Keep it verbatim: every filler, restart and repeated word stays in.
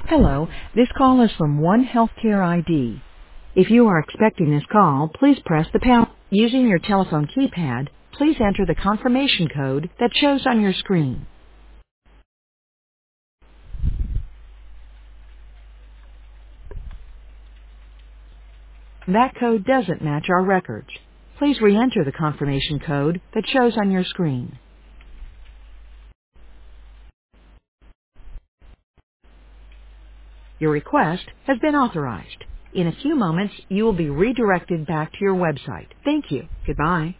Hello, this call is from One Healthcare I D. If you are expecting this call, please press the pound. Using your telephone keypad, please enter the confirmation code that shows on your screen. That code doesn't match our records. Please re-enter the confirmation code that shows on your screen. Your request has been authorized. In a few moments, you will be redirected back to your website. Thank you. Goodbye.